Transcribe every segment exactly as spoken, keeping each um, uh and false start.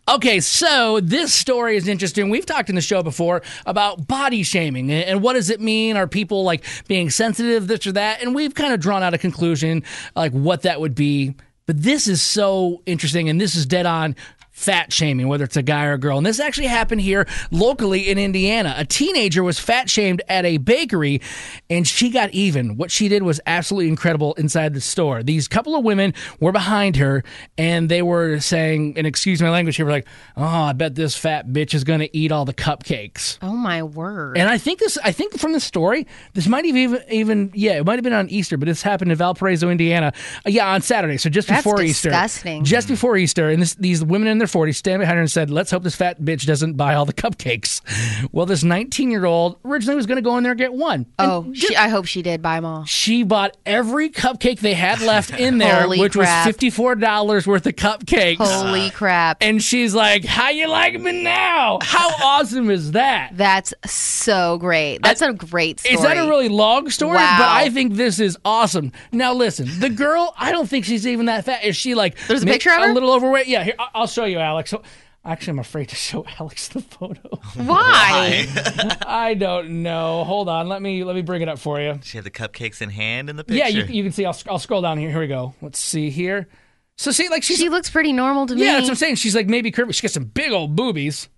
Okay, so this story is interesting. We've talked in the show before about body shaming and, and what does it mean? Are people like being sensitive, this or that? And we've kind of drawn out a conclusion, like what that would be. But this is so interesting, and this is dead on fat shaming, whether it's a guy or a girl. And this actually happened here locally in Indiana. A teenager was fat shamed at a bakery, and she got even. What she did was absolutely incredible inside the store. These couple of women were behind her, and they were saying, and excuse my language here, were like, oh, I bet this fat bitch is going to eat all the cupcakes. Oh, my word. And I think this, I think from the story, this might have even, even yeah, it might have been on Easter, but this happened in Valparaiso, Indiana. Uh, yeah, on Saturday, so just That's before Easter. disgusting. Just before Easter, and this, these women in their forties stand behind her and said, let's hope this fat bitch doesn't buy all the cupcakes. Well, this nineteen-year-old originally was going to go in there and get one. Oh, And she, I hope she did buy them all. she bought every cupcake they had left in there, Holy which crap. was fifty-four dollars worth of cupcakes. Holy crap. And she's like, how you like me now? How awesome is that? That's so great. That's a great story. Is that a really long story? Wow. But I think this is awesome. Now, listen, the girl, I don't think she's even that fat. Is she like There's a may- picture of her? a little overweight? Yeah, here, I- I'll show you, Alex. So, actually, I'm afraid to show Alex the photo. Why? I don't know. Hold on. Let me let me bring it up for you. She had the cupcakes in hand in the picture. Yeah, you, you can see. I'll, I'll scroll down here. Here we go. Let's see here. So, see, like she's She looks pretty normal to me. yeah, that's what I'm saying. She's like maybe curvy. She got some big old boobies.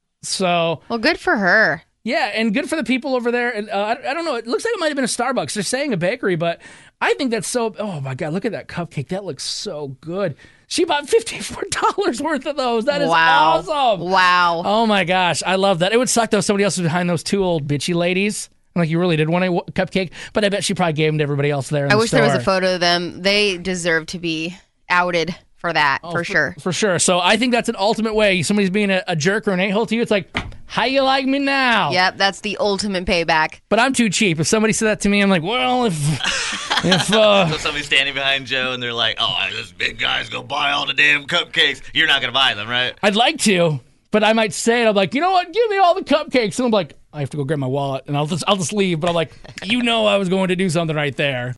So Well, good for her. yeah, and good for the people over there. And uh, I, I don't know. It looks like it might have been a Starbucks. They're saying a bakery, but I think that's so. Oh my God, look at that cupcake. That looks so good. She bought fifty-four dollars worth of those. That is Wow. awesome. Wow. Oh my gosh, I love that. It would suck though if somebody else was behind those two old bitchy ladies. Like you really did want a w- cupcake, but I bet she probably gave them to everybody else there. In I the wish there was a store. photo of them. They deserve to be outed for that, Oh, for sure. For sure. So I think that's an ultimate way. Somebody's being a, a jerk or an a-hole to you. It's like, how you like me now? Yep, that's the ultimate payback. But I'm too cheap. If somebody said that to me, I'm like, well, if if uh, So somebody's standing behind Joe and they're like, oh, this big guy's going to buy all the damn cupcakes. You're not going to buy them, right? I'd like to, but I might say it. I'm like, you know what? Give me all the cupcakes. And I'm like, I have to go grab my wallet, and I'll just I'll just leave. But I'm like, you know, I was going to do something right there.